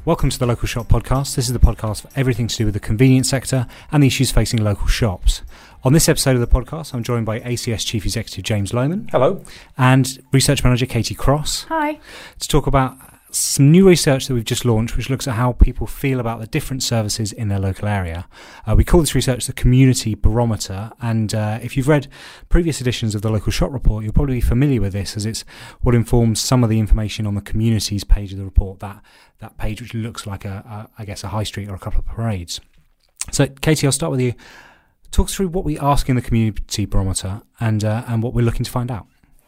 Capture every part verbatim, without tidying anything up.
Welcome to the Local Shop Podcast. This is the podcast for everything to do with the convenience sector and the issues facing local shops. On this episode of the podcast, I'm joined by A C S Chief Executive James Lohman. Hello. And Research Manager Katie Cross. Hi. To talk about some new research that we've just launched, which looks at how people feel about the different services in their local area. Uh, we call this research the Community Barometer, and uh, if you've read previous editions of the Local Shop Report, you'll probably be familiar with this, as it's what informs some of the information on the communities page of the report, that that page which looks like, a, a I guess, a high street or a couple of parades. So, Katie, I'll start with you. Talk us through what we ask in the Community Barometer and, uh, and what we're looking to find out.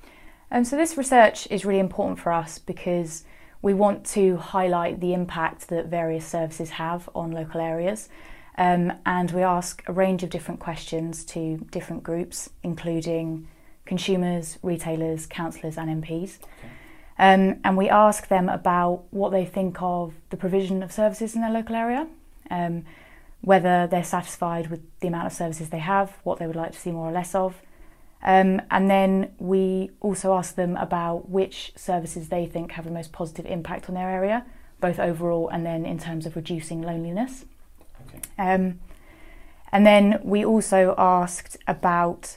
Um, so this research is really important for us because we want to highlight the impact that various services have on local areas, um, and we ask a range of different questions to different groups, including consumers, retailers, councillors and M Ps. Okay. Um, and we ask them about what they think of the provision of services in their local area, um, whether they're satisfied with the amount of services they have, what they would like to see more or less of. Um, and then we also ask them about which services they think have the most positive impact on their area, both overall and then in terms of reducing loneliness. Okay. Um, and then we also asked about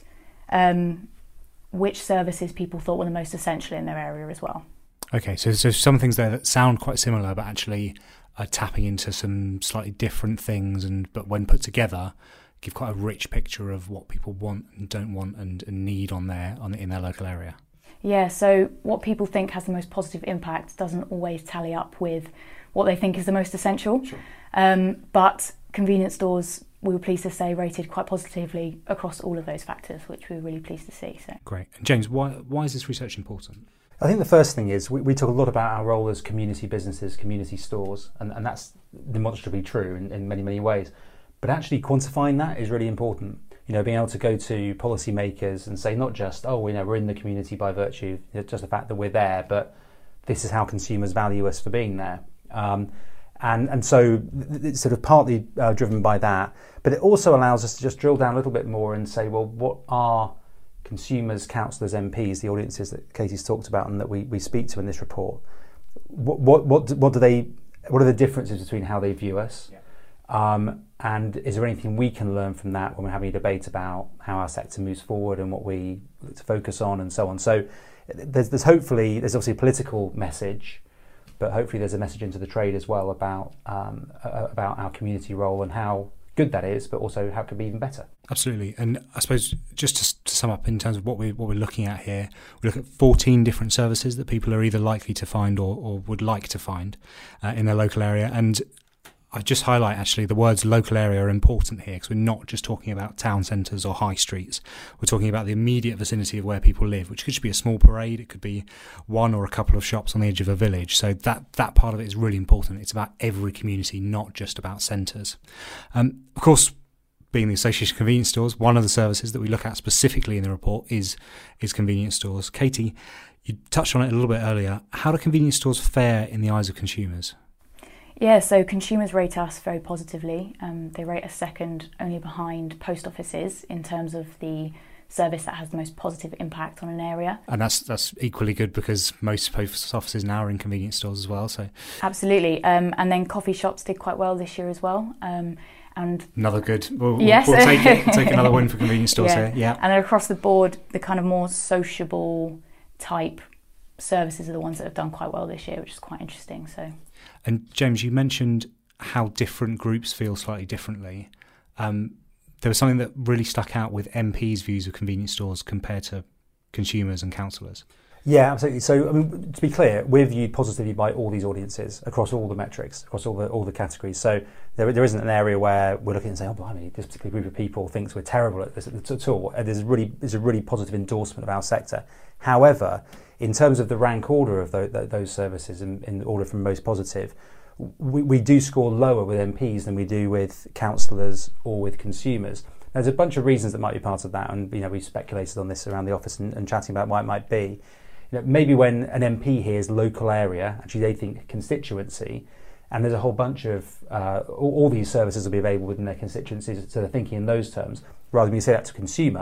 um, which services people thought were the most essential in their area as well. Okay, so so some things there that sound quite similar, but actually are tapping into some slightly different things, and but when put together, give quite a rich picture of what people want and don't want and, and need on their on in their local area. Yeah, so what people think has the most positive impact doesn't always tally up with what they think is the most essential. Sure. Um, but convenience stores, we were pleased to say, rated quite positively across all of those factors, which we were really pleased to see. So great. And James, why why is this research important? I think the first thing is we, we talk a lot about our role as community businesses, community stores, and, and that's demonstrably true in, in many, many ways. But actually quantifying that is really important. You know, being able to go to policymakers and say not just, oh, you know, we're in the community by virtue of just the fact that we're there, but this is how consumers value us for being there. Um, and and so it's sort of partly uh, driven by that, but it also allows us to just drill down a little bit more and say, well, what are consumers, councillors, M Ps, the audiences that Katie's talked about and that we, we speak to in this report? What what what what do they? What are the differences between how they view us? Yeah. Um, and is there anything we can learn from that when we're having a debate about how our sector moves forward and what we look to focus on and so on? So there's, there's hopefully, there's obviously a political message, but hopefully there's a message into the trade as well about um, about our community role and how good that is, but also how it could be even better. Absolutely. And I suppose just to, to sum up in terms of what, we, what we're looking at here, we look at fourteen different services that people are either likely to find or, or would like to find uh, in their local area. And I just highlight actually the words local area are important here, because we're not just talking about town centres or high streets. We're talking about the immediate vicinity of where people live, which could be a small parade, it could be one or a couple of shops on the edge of a village. So that that part of it is really important. It's about every community, not just about centres. Um, of course, being the Association of Convenience Stores, one of the services that we look at specifically in the report is is convenience stores. Katie, you touched on it a little bit earlier. How do convenience stores fare in the eyes of consumers? Yeah, so consumers rate us very positively. Um, they rate us second only behind post offices in terms of the service that has the most positive impact on an area. And that's that's equally good because most post offices now are in convenience stores as well. So absolutely. Um, and then coffee shops did quite well this year as well. Um, and another good. We'll, yes. we'll take it, take another win for convenience stores yeah. here. Yeah. And across the board, the kind of more sociable type services are the ones that have done quite well this year, which is quite interesting. So. And James, you mentioned how different groups feel slightly differently. Um, there was something that really stuck out with M Ps' views of convenience stores compared to consumers and councillors. Yeah, absolutely. So, I mean, to be clear, we're viewed positively by all these audiences across all the metrics, across all the all the categories. So there there isn't an area where we're looking and saying, oh, blimey, this particular group of people thinks we're terrible at this at all. And there's really there's a really positive endorsement of our sector. However, in terms of the rank order of those, those services, in, in order from most positive, we, we do score lower with M Ps than we do with councillors or with consumers. There's a bunch of reasons that might be part of that, and you know we've speculated on this around the office and, and chatting about why it might be. You know, maybe when an M P hears local area, actually they think constituency, and there's a whole bunch of uh, all, all these services will be available within their constituencies, so they're thinking in those terms. Rather than you say that to consumer,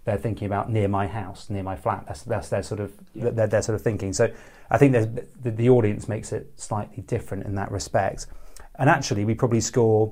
they're thinking about near my house, near my flat. That's that's their sort of yeah. their, their sort of thinking. So I think the, the audience makes it slightly different in that respect. And actually, we probably score,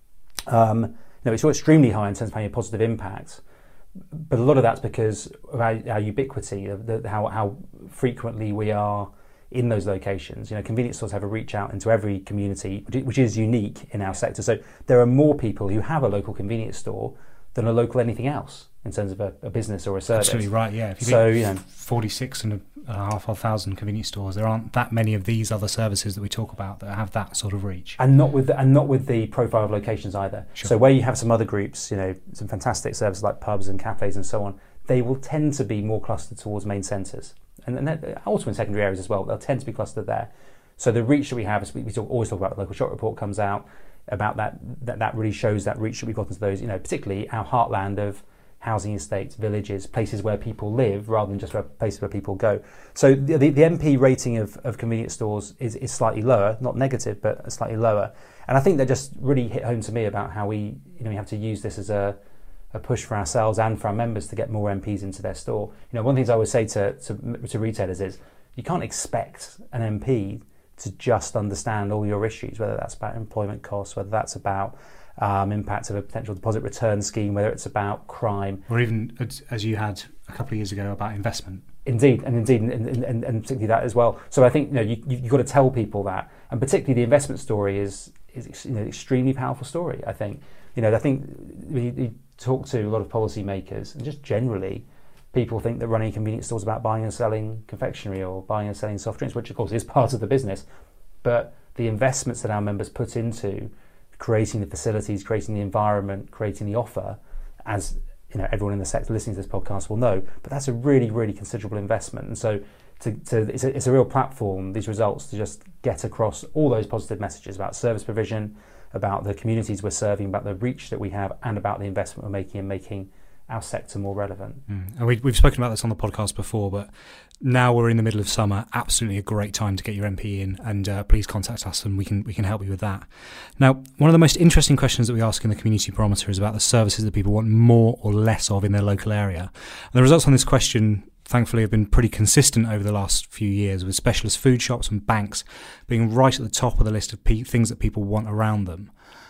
um, you know, we score extremely high in terms of having a positive impact. But a lot of that's because of our, our ubiquity, of the, how how frequently we are in those locations. You know, convenience stores have a reach out into every community, which is unique in our sector. So there are more people who have a local convenience store than a local anything else in terms of a, a business or a service. Absolutely right, yeah. If you so, think you know, forty-six and a half thousand convenience stores, there aren't that many of these other services that we talk about that have that sort of reach. And not with the, and not with the profile of locations either. Sure. So where you have some other groups, you know, some fantastic services like pubs and cafes and so on, they will tend to be more clustered towards main centres. And, and also in secondary areas as well, they'll tend to be clustered there. So the reach that we have, is we, we talk, always talk about, the local shop report comes out, about that, that that really shows that reach that we've got into those, you know, particularly our heartland of housing estates, villages, places where people live rather than just where, places where people go. So the, the, the M P rating of, of convenience stores is, is slightly lower, not negative, but slightly lower. And I think that just really hit home to me about how we, you know, we have to use this as a, a push for ourselves and for our members to get more M Ps into their store. You know, one of the things I always say to, to, to retailers is you can't expect an M P to just understand all your issues, whether that's about employment costs, whether that's about um, impact of a potential deposit return scheme, whether it's about crime. Or even, as you had a couple of years ago, about investment. Indeed, and indeed, and, and, and, and particularly that as well. So I think, you know, you, you've got to tell people that, and particularly the investment story is, is you know, extremely powerful story, I think. You know, I think when you, you talk to a lot of policymakers, and just generally, people think that running a convenience store is about buying and selling confectionery or buying and selling soft drinks, which of course is part of the business. But the investments that our members put into creating the facilities, creating the environment, creating the offer, as you know, everyone in the sector listening to this podcast will know, but that's a really, really considerable investment. And so to, to, it's, a, it's a real platform, these results, to just get across all those positive messages about service provision, about the communities we're serving, about the reach that we have, and about the investment we're making in making our sector more relevant. Mm. And we, we've spoken about this on the podcast before, but now we're in the middle of summer, absolutely a great time to get your M P in, and uh, please contact us and we can we can help you with that. Now, one of the most interesting questions that we ask in the Community Barometer is about the services that people want more or less of in their local area. And the results on this question, thankfully, have been pretty consistent over the last few years, with specialist food shops and banks being right at the top of the list of pe- things that people want around them.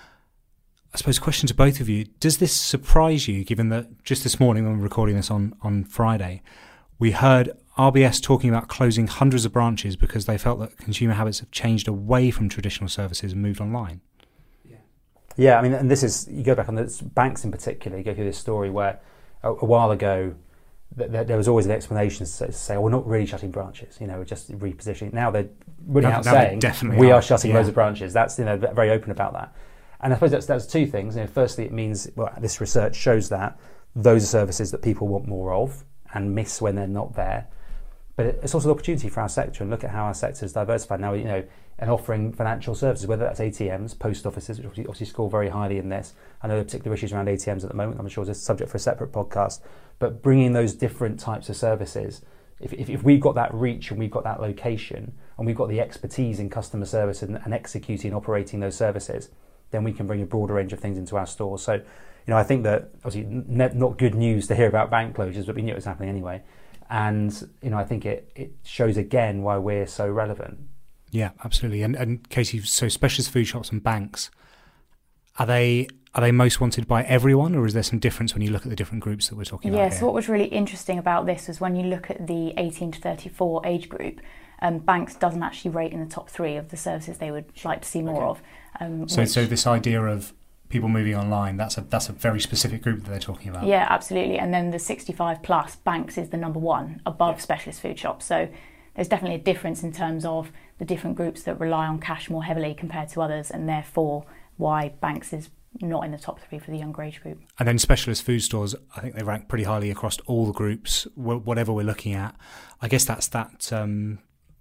I suppose, question to both of you, does this surprise you, given that just this morning when we're recording this on, on Friday, we heard R B S talking about closing hundreds of branches because they felt that consumer habits have changed away from traditional services and moved online? Yeah, yeah. I mean, and this is, you go back on the banks in particular, you go through this story where a, a while ago th- th- there was always an explanation to say, oh, we're not really shutting branches, you know, we're just repositioning. Now they're really now, out now saying definitely we are, are shutting yeah. loads of branches. That's, you know, very open about that. And I suppose that's that's two things. You know, firstly, it means, well, this research shows that those are services that people want more of and miss when they're not there. But it's also an opportunity for our sector, and look at how our sector is diversified now. You know, and offering financial services, whether that's A T Ms, post offices, which obviously, obviously score very highly in this. I know there are particular issues around A T Ms at the moment. I'm sure it's a subject for a separate podcast. But bringing those different types of services, if if, if we've got that reach and we've got that location and we've got the expertise in customer service and, and executing and operating those services, then we can bring a broader range of things into our stores. So, you know, I think that obviously ne- not good news to hear about bank closures, but we knew it was happening anyway. And, you know, I think it, it shows again why we're so relevant. Yeah, absolutely. And, and Casey, so specialist food shops and banks, are they are they most wanted by everyone, or is there some difference when you look at the different groups that we're talking yeah, about? Yes, here? What was really interesting about this was when you look at the eighteen to thirty-four age group, um, banks doesn't actually rate in the top three of the services they would like to see more okay. of. Um, so, which, so this idea of people moving online, that's a that's a very specific group that they're talking about. Yeah, absolutely. And then the sixty-five plus, banks is the number one above yeah. specialist food shops. So there's definitely a difference in terms of the different groups that rely on cash more heavily compared to others, and therefore why banks is not in the top three for the younger age group. And then specialist food stores, I think they rank pretty highly across all the groups, whatever we're looking at. I guess that's that... Um,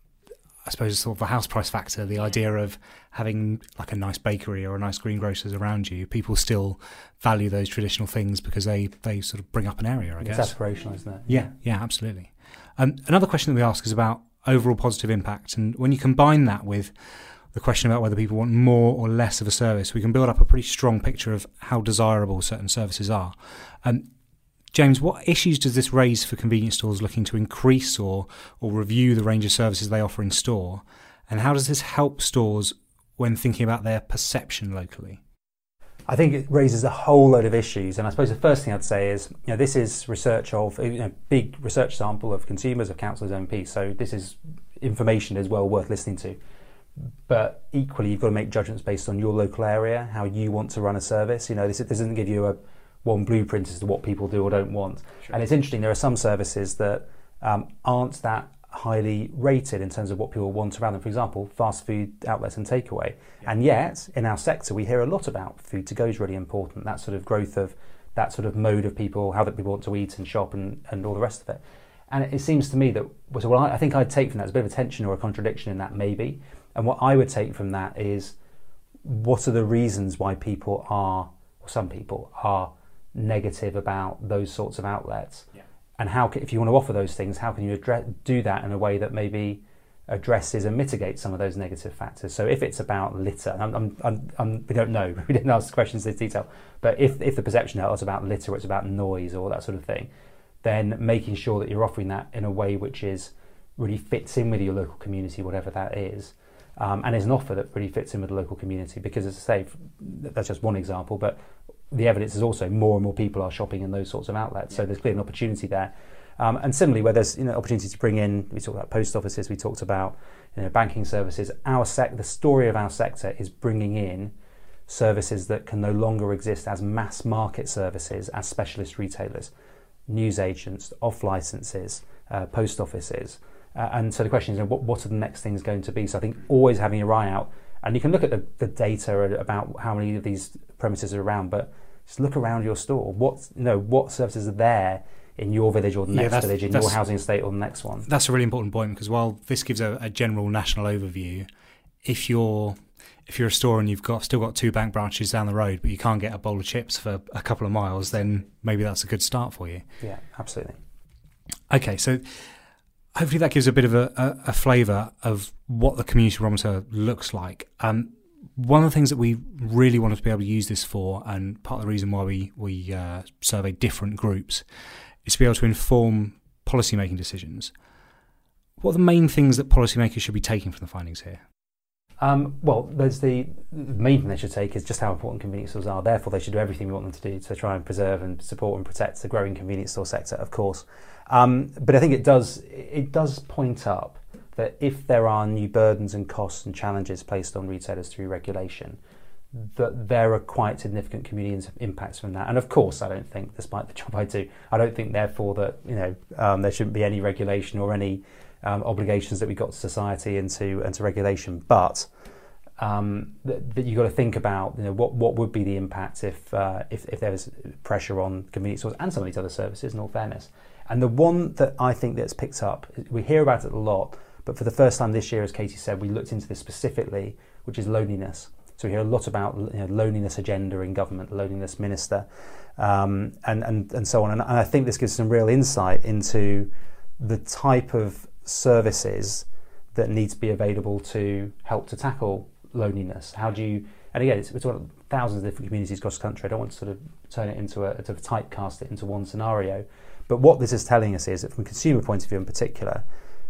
I suppose sort of a house price factor, the idea of having like a nice bakery or a nice greengrocers around you. People still value those traditional things because they, they sort of bring up an area, I it's guess. It's aspirational, isn't it? Yeah, yeah, absolutely. Um, another question that we ask is about overall positive impact. And when you combine that with the question about whether people want more or less of a service, we can build up a pretty strong picture of how desirable certain services are. Um, James, what issues does this raise for convenience stores looking to increase or or review the range of services they offer in store? And how does this help stores when thinking about their perception locally? I think it raises a whole load of issues, and I suppose the first thing I'd say is, you know, this is research of, you know, big research sample of consumers, of councillors, M Ps, so this is information as well worth listening to. But equally, you've got to make judgments based on your local area, how you want to run a service. You know, this, this doesn't give you a one blueprint as to what people do or don't want. Sure. And it's interesting, there are some services that um, aren't that highly rated in terms of what people want around them. For example, fast food outlets and takeaway. Yeah. And yet, in our sector, we hear a lot about food to go is really important, that sort of growth of that sort of mode of people, how that people want to eat and shop and, and all the rest of it. And it, it seems to me that, so what I, I think I'd take from that is a bit of a tension or a contradiction in that maybe. And what I would take from that is, what are the reasons why people are, or some people are, negative about those sorts of outlets? Yeah. And how, if you want to offer those things, how can you address, do that in a way that maybe addresses and mitigates some of those negative factors? So if it's about litter, I'm, I'm, I'm, I'm, we don't know, we didn't ask questions in this detail, but if, if the perception is about litter, or it's about noise or that sort of thing, then making sure that you're offering that in a way which is really fits in with your local community, whatever that is, um, and is an offer that really fits in with the local community. Because, as I say, that's just one example, but the evidence is also more and more people are shopping in those sorts of outlets. Yeah. So there's clearly an opportunity there. Um, and similarly, where there's, you know, opportunity to bring in, we talked about post offices, we talked about, you know, banking services. Our sec- the story of our sector is bringing in services that can no longer exist as mass market services, as specialist retailers, news agents, off licenses, uh, post offices. Uh, and so the question is, you know, what, what are the next things going to be? So I think always having your eye out, and you can look at the, the data about how many of these premises are around, but just look around your store. What, you know, what services are there in your village or the next yeah, village, in your housing estate or the next one? That's a really important point, because while this gives a, a general national overview, if you're if you're a store and you've got still got two bank branches down the road, but you can't get a bowl of chips for a couple of miles, then maybe that's a good start for you. Yeah, absolutely. Okay, so hopefully that gives a bit of a, a, a flavour of what the community barometer looks like. Um, one of the things that we really wanted to be able to use this for, and part of the reason why we, we uh, survey different groups, is to be able to inform policy-making decisions. What are the main things that policymakers should be taking from the findings here? Um, well, there's the, the main thing they should take is just how important convenience stores are. Therefore, they should do everything we want them to do to try and preserve and support and protect the growing convenience store sector, of course. Um, but I think it does it does point up that if there are new burdens and costs and challenges placed on retailers through regulation, that there are quite significant community impacts from that. And of course, I don't think, despite the job I do, I don't think therefore that, you know, um, there shouldn't be any regulation or any um, obligations that we got to society and to and to regulation. But um, that, that you've got to think about, you know, what, what would be the impact if, uh, if if there was pressure on convenience stores and some of these other services, in all fairness. And the one that I think that's picked up, we hear about it a lot, but for the first time this year, as Katie said, we looked into this specifically, which is loneliness. So we hear a lot about, you know, loneliness agenda in government, loneliness minister, um, and, and, and so on. And, and I think this gives some real insight into the type of services that need to be available to help to tackle loneliness. How do you, and again, it's, it's one thousands of different communities across the country. I don't want to sort of turn it into a, to typecast it into one scenario. But what this is telling us is that from a consumer point of view in particular,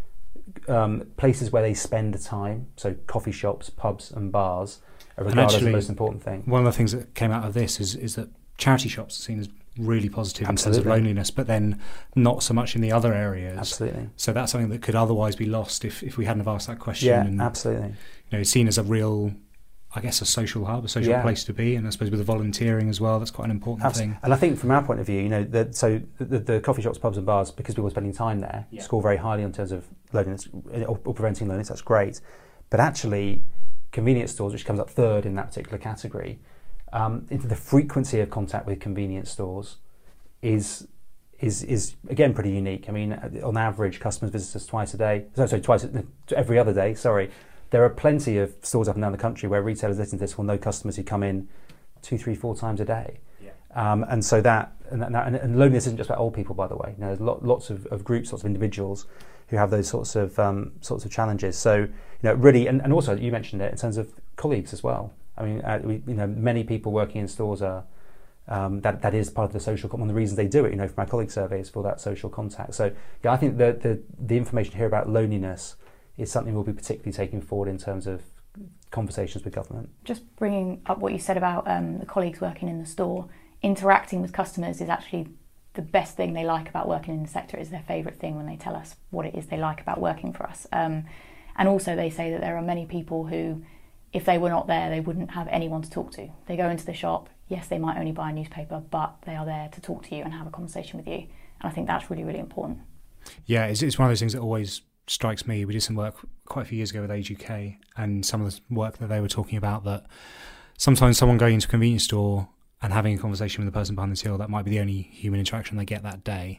um, places where they spend time, so coffee shops, pubs and bars, are regarded actually, as the most important thing. One of the things that came out of this is, is that charity shops are seen as really positive Absolutely. in terms of loneliness, but then not so much in the other areas. Absolutely. So that's something that could otherwise be lost if, if we hadn't have asked that question. Yeah, and, absolutely. You know, it's seen as a real, I guess, a social hub, a social yeah. place to be, and I suppose with the volunteering as well, that's quite an important Absolutely. thing. And I think from our point of view, you know, the, so the, the coffee shops, pubs and bars, because people are spending time there, yeah. score very highly in terms of loneliness or, or preventing loneliness. That's great. But actually, convenience stores, which comes up third in that particular category, um, the frequency of contact with convenience stores is is is again pretty unique. I mean, on average, customers visit us twice a day. Sorry, sorry twice every other day. Sorry. There are plenty of stores up and down the country where retailers listening to this will know customers who come in two, three, four times a day. Yeah. Um, and so that and, that, and, and loneliness isn't just about old people, by the way. You know, there's lot, lots of, of groups, lots of individuals who have those sorts of um, sorts of challenges. So, you know, really, and, and also you mentioned it in terms of colleagues as well. I mean, uh, we, you know, many people working in stores are Um, that that is part of the social. One of the reasons they do it, you know, from our colleague surveys for that social contact. So yeah, I think the the the information here about loneliness is something we'll be particularly taking forward in terms of conversations with government. Just bringing up what you said about um, the colleagues working in the store, interacting with customers is actually the best thing they like about working in the sector. Is their favourite thing when they tell us what it is they like about working for us. Um, and also they say that there are many people who, if they were not there, they wouldn't have anyone to talk to. They go into the shop, yes, they might only buy a newspaper, but they are there to talk to you and have a conversation with you. And I think that's really, really important. Yeah, it's, it's one of those things that always strikes me. We did some work quite a few years ago with Age U K, and some of the work that they were talking about, that sometimes someone going into a convenience store and having a conversation with the person behind the till, that might be the only human interaction they get that day.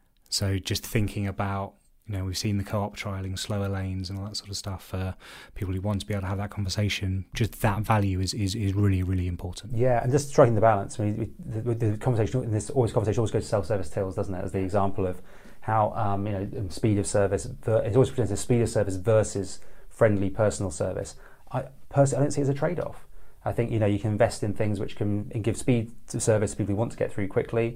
So just thinking about, you know, we've seen the co-op trialling slower lanes and all that sort of stuff for people who want to be able to have that conversation. Just that value is, is, is really, really important. Yeah, and just striking the balance. I mean, the, the conversation, and this always conversation always goes to self-service tills, doesn't it? As the example of how um, you know speed of service. It always presents as speed of service versus friendly personal service. I personally, I don't see it as a trade-off. I think, you know, you can invest in things which can give speed to service to people who want to get through quickly,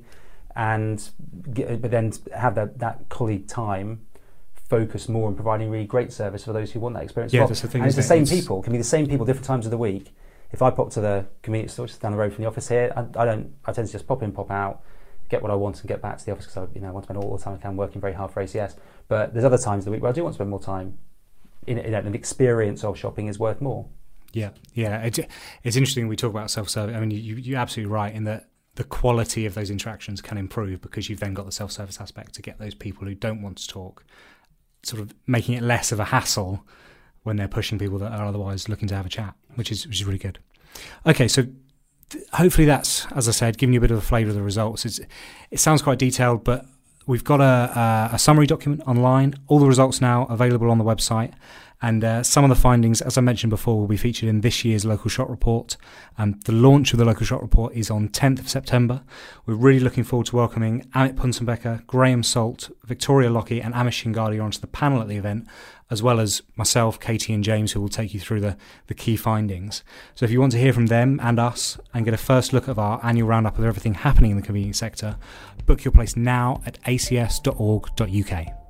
and get, but then have that that colleague time focus more on providing really great service for those who want that experience. Yeah, well. that's the thing. And it's the it? same it's... people. It can be the same people different times of the week. If I pop to the convenience store just down the road from the office here, I, I don't. I tend to just pop in, pop out, get what I want, and get back to the office, because I, you know, I want to spend all the time I can working very hard for A C S. But there's other times of the week where I do want to spend more time. In, in an experience of shopping is worth more. Yeah, yeah. It, it's interesting we talk about self-service. I mean, you, you're absolutely right in that the quality of those interactions can improve because you've then got the self-service aspect to get those people who don't want to talk, sort of making it less of a hassle when they're pushing people that are otherwise looking to have a chat, which is which is really good. Okay, so th- hopefully that's, as I said, giving you a bit of a flavour of the results. It's, it sounds quite detailed, but we've got a, a, a summary document online, all the results now available on the website, and uh, some of the findings, as I mentioned before, will be featured in this year's Local Shop Report. Um, the launch of the Local Shop Report is on tenth of September. We're really looking forward to welcoming Amit Punsenbecker, Graham Salt, Victoria Lockie and Amish Shingadia onto the panel at the event, as well as myself, Katie and James, who will take you through the, the key findings. So if you want to hear from them and us and get a first look at our annual roundup of everything happening in the convenience sector, book your place now at a c s dot org dot u k.